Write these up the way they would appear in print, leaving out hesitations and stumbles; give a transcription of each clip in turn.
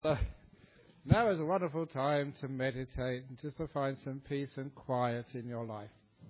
So now is a wonderful time to meditate and just to find some peace and quiet in your life.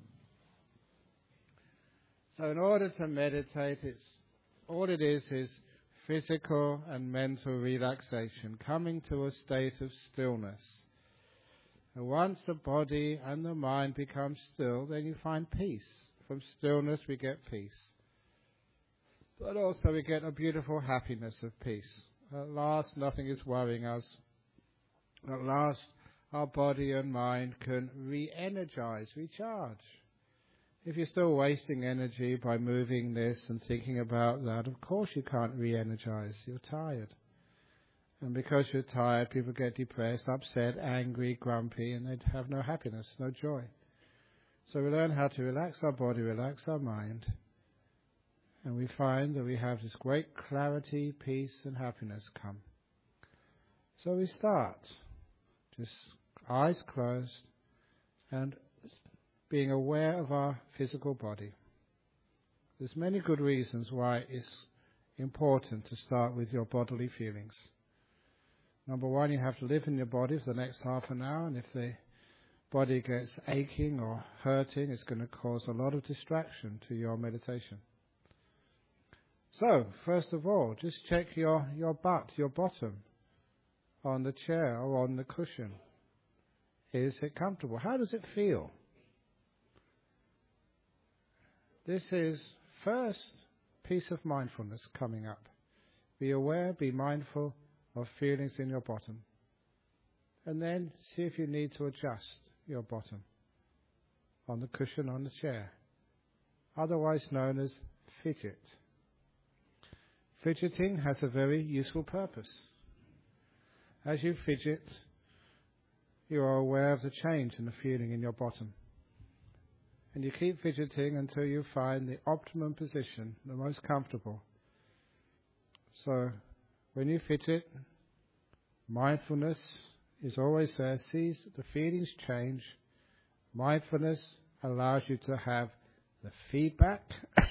So in order to meditate, all it is physical and mental relaxation, coming to a state of stillness. And once the body and the mind become still, then you find peace. From stillness we get peace. But also we get a beautiful happiness of peace. At last, nothing is worrying us. At last, our body and mind can re-energize, recharge. If you're still wasting energy by moving this and thinking about that, of course you can't re-energize. You're tired. And because you're tired, people get depressed, upset, angry, grumpy, and they have no happiness, no joy. So we learn how to relax our body, relax our mind. And we find that we have this great clarity, peace, and happiness come. So we start, just eyes closed, and being aware of our physical body. There's many good reasons why it's important to start with your bodily feelings. Number one, you have to live in your body for the next half an hour, and if the body gets aching or hurting, it's going to cause a lot of distraction to your meditation. So, first of all, just check your butt, your bottom, on the chair or on the cushion. Is it comfortable? How does it feel? This is first piece of mindfulness coming up. Be aware, be mindful of feelings in your bottom. And then see if you need to adjust your bottom on the cushion on the chair, otherwise known as fidget. Fidgeting has a very useful purpose. As you fidget, you are aware of the change in the feeling in your bottom. And you keep fidgeting until you find the optimum position, the most comfortable. So, when you fidget, mindfulness is always there, sees the feelings change. Mindfulness allows you to have the feedback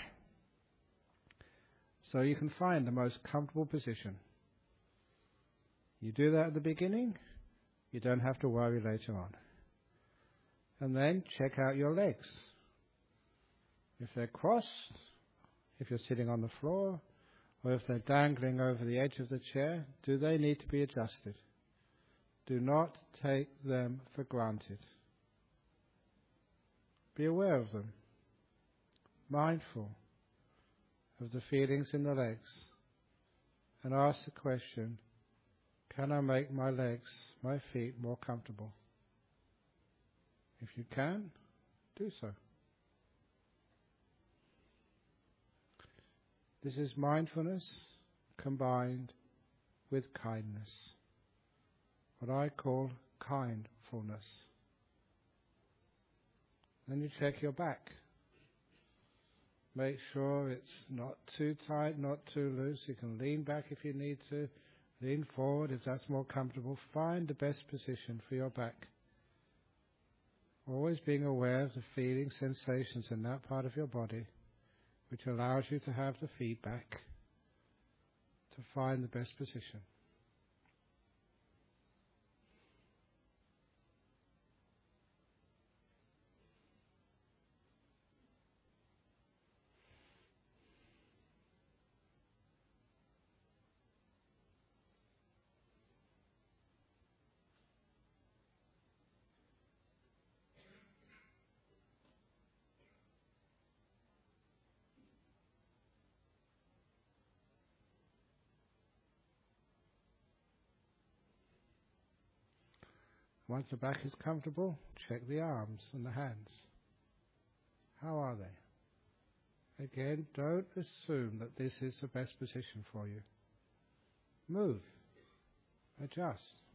so you can find the most comfortable position. You do that at the beginning, you don't have to worry later on. And then check out your legs. If they're crossed, if you're sitting on the floor, or if they're dangling over the edge of the chair, do they need to be adjusted? Do not take them for granted. Be aware of them. Mindful of the feelings in the legs. And ask the question, can I make my legs, my feet more comfortable? If you can, do so. This is mindfulness combined with kindness, what I call kindfulness. Then you check your back. Make sure it's not too tight, not too loose. You can lean back if you need to, lean forward if that's more comfortable. Find the best position for your back. Always being aware of the feelings, sensations in that part of your body, which allows you to have the feedback to find the best position. Once the back is comfortable, check the arms and the hands. How are they? Again, don't assume that this is the best position for you. Move. Adjust.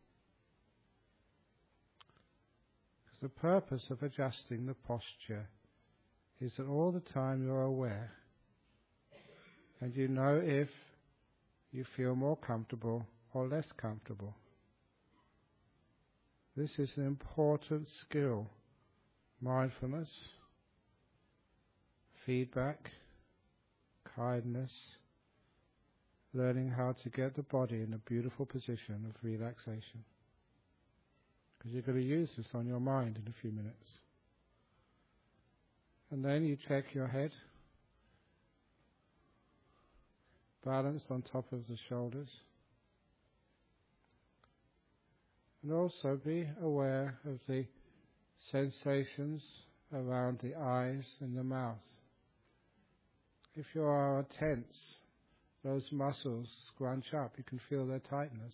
Because the purpose of adjusting the posture is that all the time you're aware and you know if you feel more comfortable or less comfortable. This is an important skill. Mindfulness, feedback, kindness, learning how to get the body in a beautiful position of relaxation. Because you're going to use this on your mind in a few minutes. And then you check your head, balanced on top of the shoulders. And also be aware of the sensations around the eyes and the mouth. If you are tense, those muscles scrunch up, you can feel their tightness.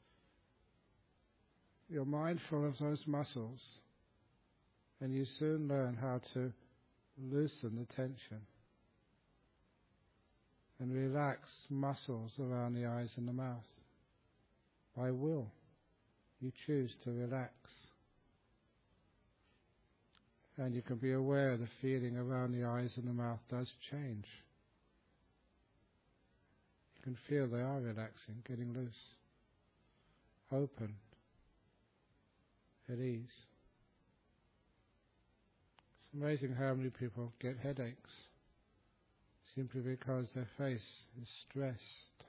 You're mindful of those muscles, and you soon learn how to loosen the tension and relax muscles around the eyes and the mouth. By will, you choose to relax. And you can be aware the feeling around the eyes and the mouth does change. You can feel they are relaxing, getting loose, open, at ease. It's amazing how many people get headaches simply because their face is stressed.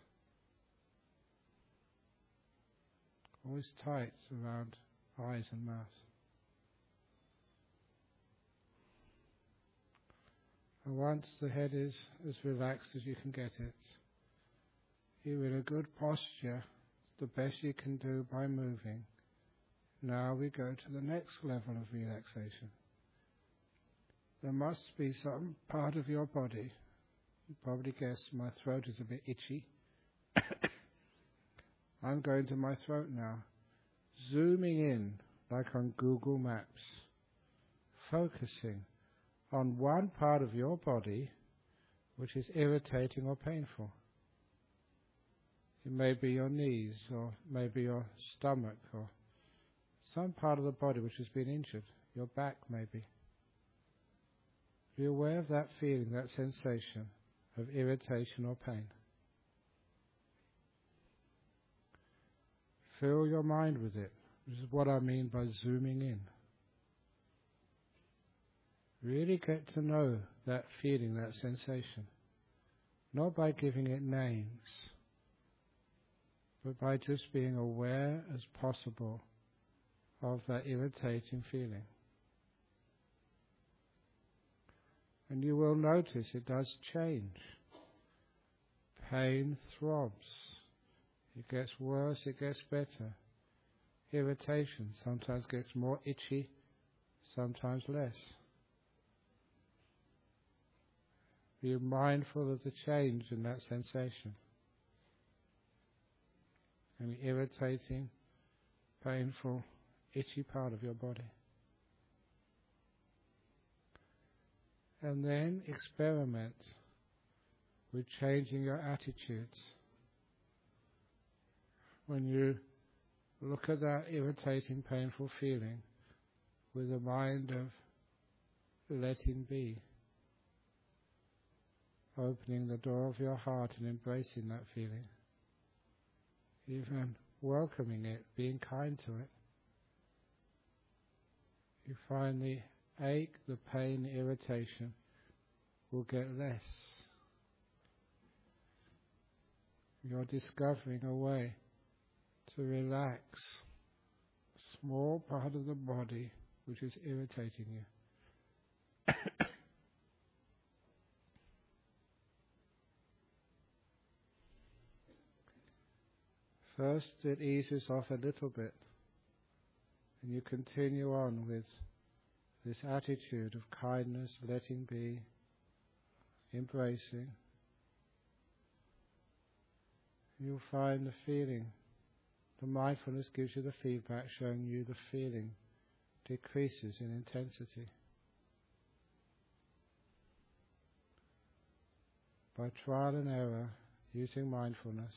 Always tight around eyes and mouth. And once the head is as relaxed as you can get it, you're in a good posture, the best you can do by moving. Now we go to the next level of relaxation. There must be some part of your body, you probably guessed my throat is a bit itchy. I'm going to my throat now, zooming in like on Google Maps, focusing on one part of your body which is irritating or painful. It may be your knees, or maybe your stomach, or some part of the body which has been injured, your back maybe. Be aware of that feeling, that sensation of irritation or pain. Fill your mind with it. This is what I mean by zooming in. Really get to know that feeling, that sensation. Not by giving it names, but by just being aware as possible of that irritating feeling. And you will notice it does change. Pain throbs. It gets worse, it gets better. Irritation sometimes gets more itchy, sometimes less. Be mindful of the change in that sensation. Any irritating, painful, itchy part of your body. And then experiment with changing your attitudes. When you look at that irritating, painful feeling with a mind of letting be, opening the door of your heart and embracing that feeling, even welcoming it, being kind to it, you find the ache, the pain, the irritation will get less. You're discovering a way to relax a small part of the body which is irritating you. First it eases off a little bit, and you continue on with this attitude of kindness, letting be, embracing. You'll find the feeling. The mindfulness gives you the feedback showing you the feeling decreases in intensity. By trial and error, using mindfulness,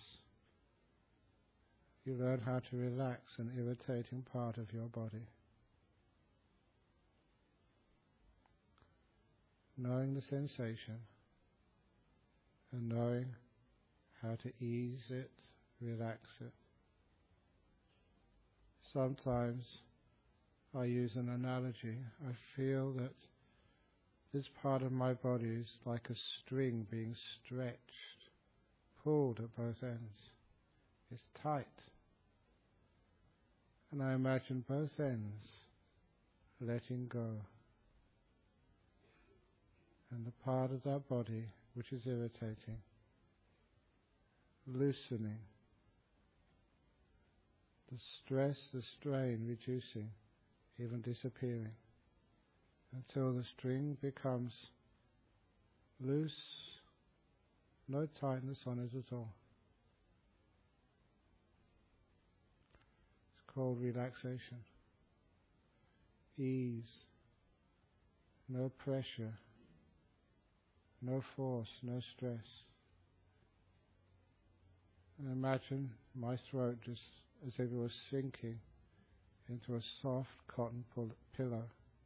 you learn how to relax an irritating part of your body. Knowing the sensation and knowing how to ease it, relax it. Sometimes I use an analogy. I feel that this part of my body is like a string being stretched, pulled at both ends. It's tight. And I imagine both ends letting go. And the part of that body which is irritating, loosening. The stress, the strain reducing, even disappearing, until the string becomes loose, no tightness on it at all. It's called relaxation. Ease, no pressure, no force, no stress. And imagine my throat just as if it was sinking into a soft cotton pillow.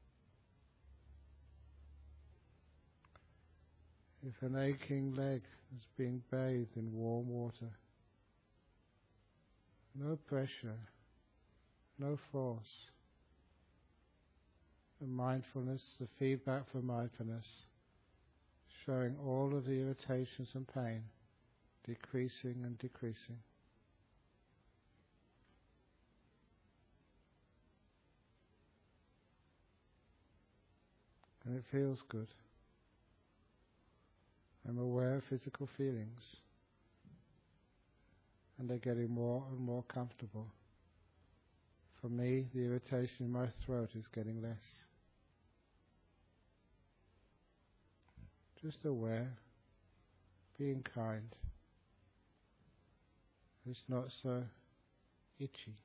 If an aching leg is being bathed in warm water, no pressure, no force. The mindfulness, the feedback from mindfulness, showing all of the irritations and pain decreasing and decreasing. And it feels good. I'm aware of physical feelings, and they're getting more and more comfortable. For me, the irritation in my throat is getting less. Just aware, being kind. It's not so itchy.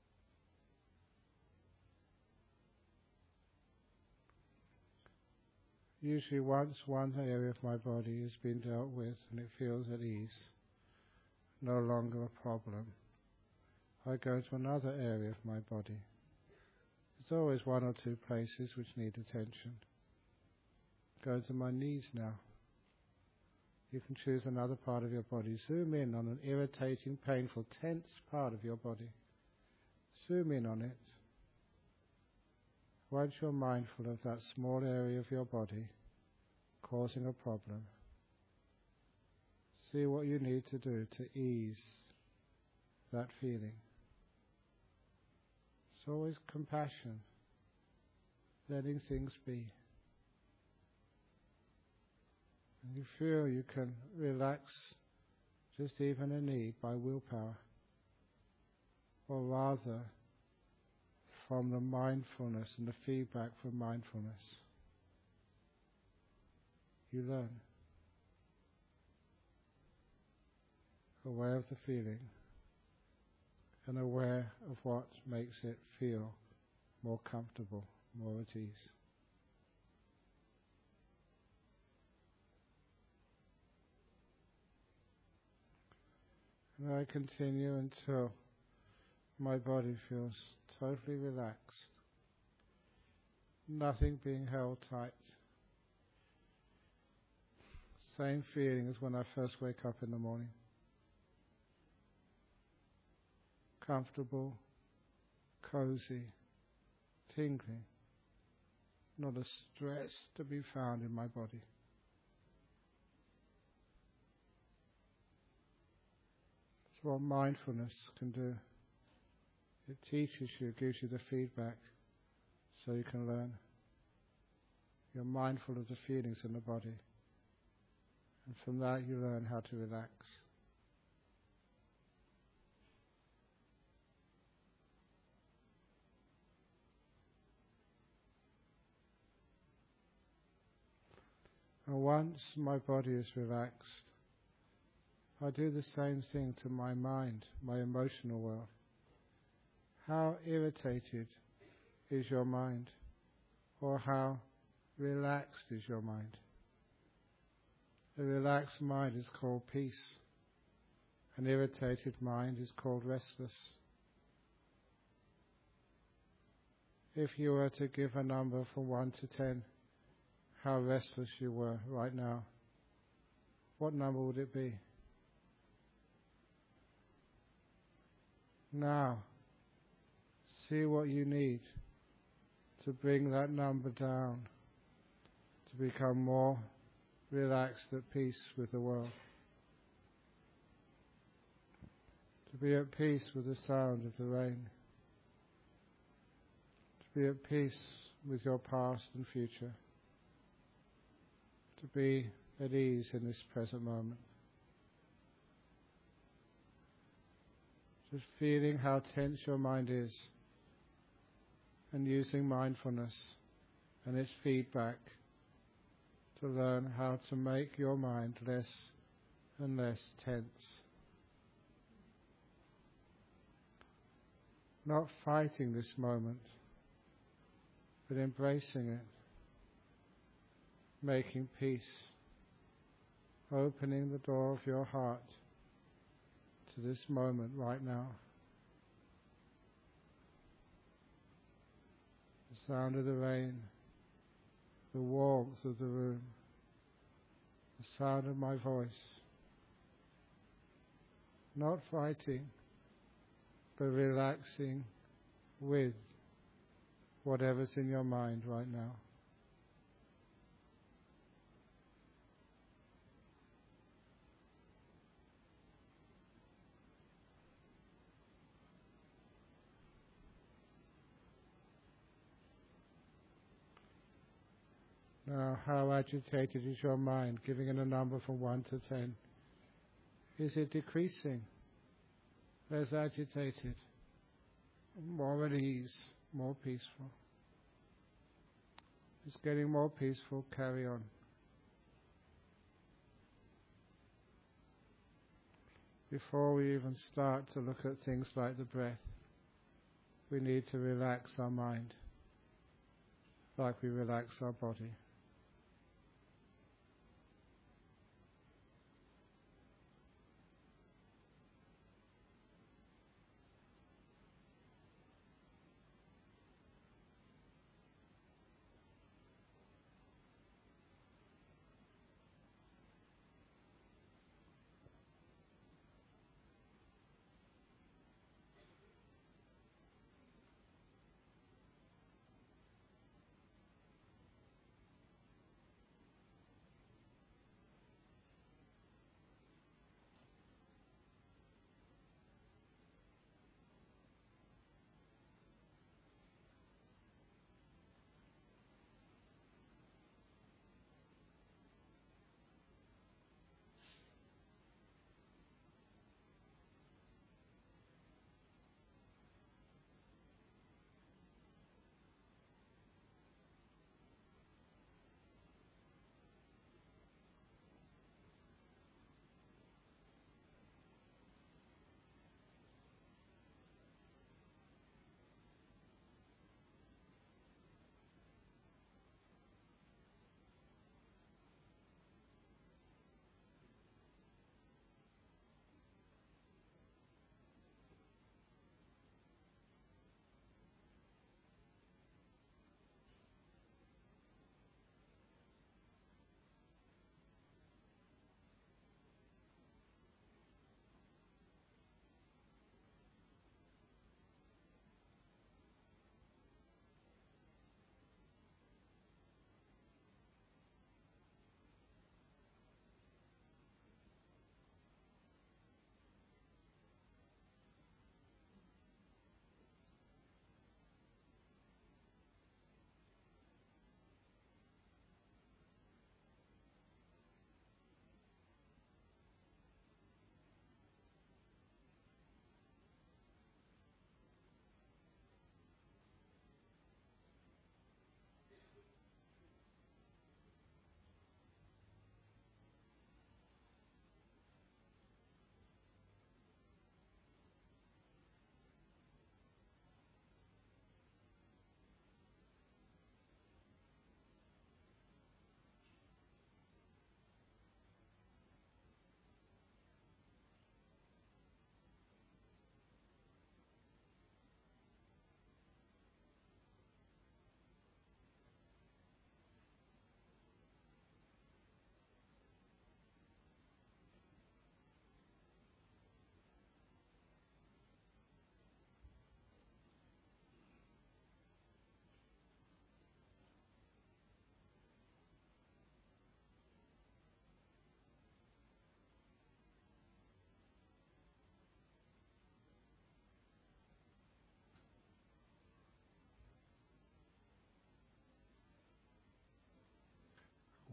Usually once one area of my body has been dealt with and it feels at ease, no longer a problem, I go to another area of my body. There's always one or two places which need attention. Go to my knees now. You can choose another part of your body. Zoom in on an irritating, painful, tense part of your body. Zoom in on it. Once you're mindful of that small area of your body causing a problem, see what you need to do to ease that feeling. It's always compassion, letting things be. And you feel you can relax just even a knee by willpower, or rather from the mindfulness and the feedback from mindfulness. You learn. Aware of the feeling and aware of what makes it feel more comfortable, more at ease. And I continue until my body feels totally relaxed, nothing being held tight. Same feeling as when I first wake up in the morning. Comfortable, cozy, tingling, not a stress to be found in my body. It's what mindfulness can do. It teaches you, gives you the feedback so you can learn. You're mindful of the feelings in the body. And from that you learn how to relax. And once my body is relaxed, I do the same thing to my mind, my emotional world. How irritated is your mind? Or how relaxed is your mind? A relaxed mind is called peace. An irritated mind is called restless. If you were to give a number from 1 to 10, how restless you were right now, what number would it be? Now, see what you need to bring that number down, to become more relaxed, at peace with the world. be at peace with the sound of the rain, to be at peace with your past and future, to be at ease in this present moment. Just feeling how tense your mind is and using mindfulness and its feedback to learn how to make your mind less and less tense. Not fighting this moment, but embracing it, making peace, opening the door of your heart to this moment right now. The sound of the rain, the warmth of the room, the sound of my voice. Not fighting, but relaxing with whatever's in your mind right now. Now, how agitated is your mind? Giving it a number from 1 to 10. Is it decreasing? Less agitated? More at ease? More peaceful? It's getting more peaceful. Carry on. Before we even start to look at things like the breath, we need to relax our mind like we relax our body.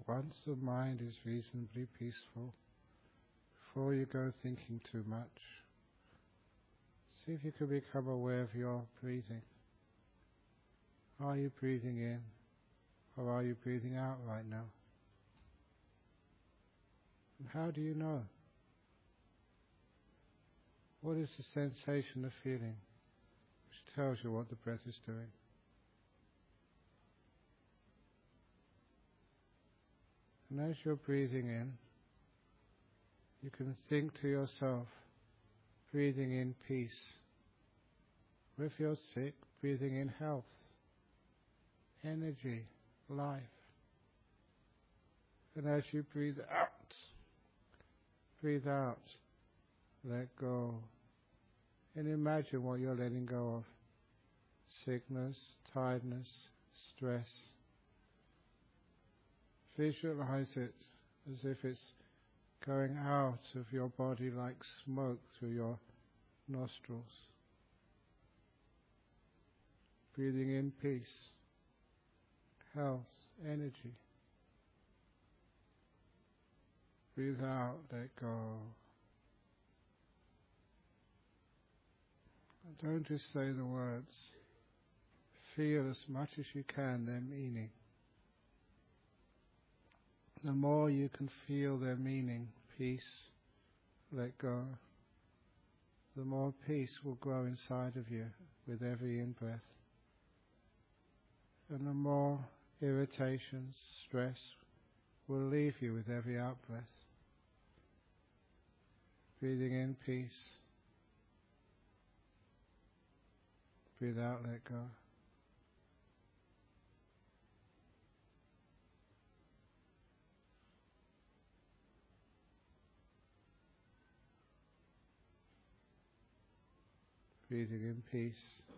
once the mind is reasonably peaceful, before you go thinking too much, see if you can become aware of your breathing. Are you breathing in, or are you breathing out right now? And how do you know? What is the sensation of feeling which tells you what the breath is doing? And as you're breathing in, you can think to yourself, breathing in peace. Or if you're sick, breathing in health, energy, life. And as you breathe out, let go. And imagine what you're letting go of. Sickness, tiredness, stress. Visualize it as if it's going out of your body like smoke through your nostrils. Breathing in peace, health, energy. Breathe out, let go. And don't just say the words. Feel as much as you can their meaning. The more you can feel their meaning, peace, let go, the more peace will grow inside of you with every in-breath. And the more irritations, stress will leave you with every out-breath. Breathing in peace. Breathe out, let go. Breathing in peace.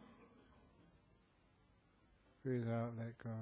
Breathe out, let go.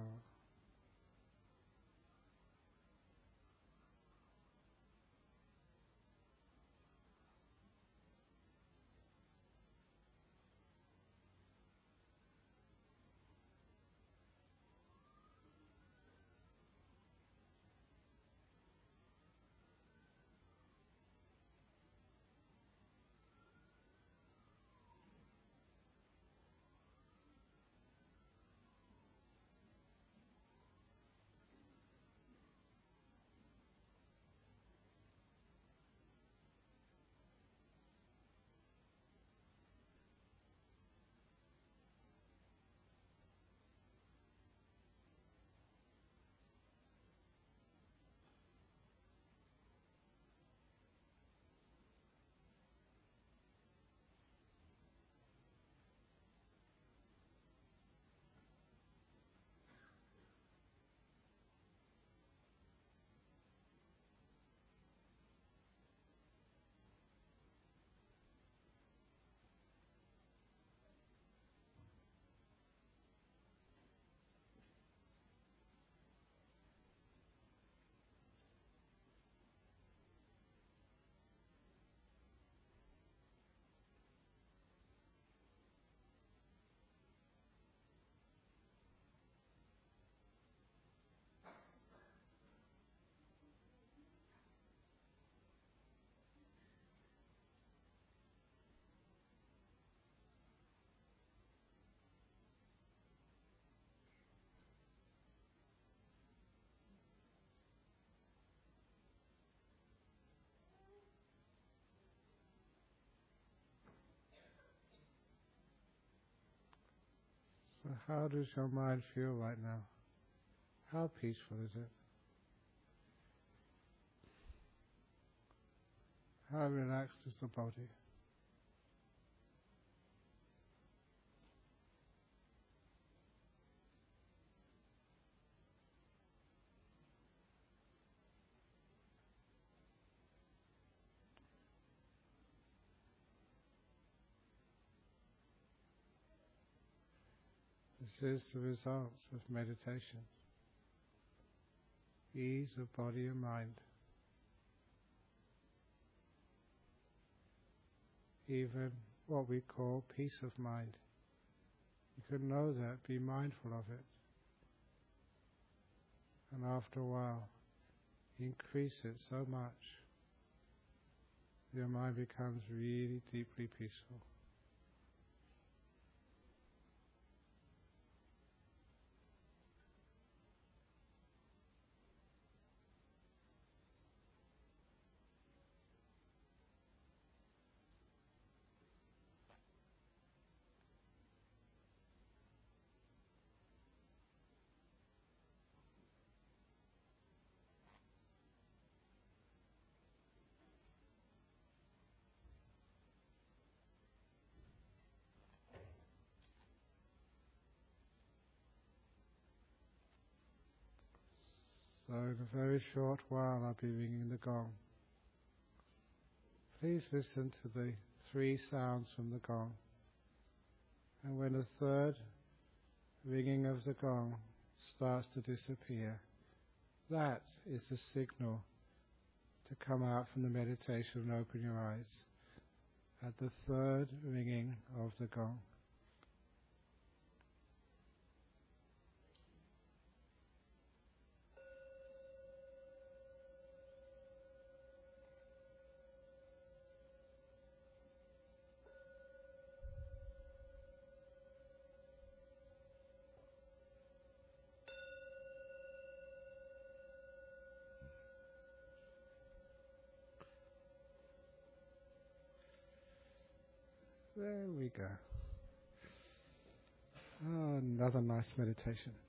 So how does your mind feel right now? How peaceful is it? How relaxed is the body? This is the results of meditation. Ease of body and mind. Even what we call peace of mind. You can know that, be mindful of it. And after a while, increase it so much. Your mind becomes really deeply peaceful. So in a very short while I'll be ringing the gong. Please listen to the 3 sounds from the gong. And when the third ringing of the gong starts to disappear, that is the signal to come out from the meditation and open your eyes at the third ringing of the gong. There we go. Oh, another nice meditation.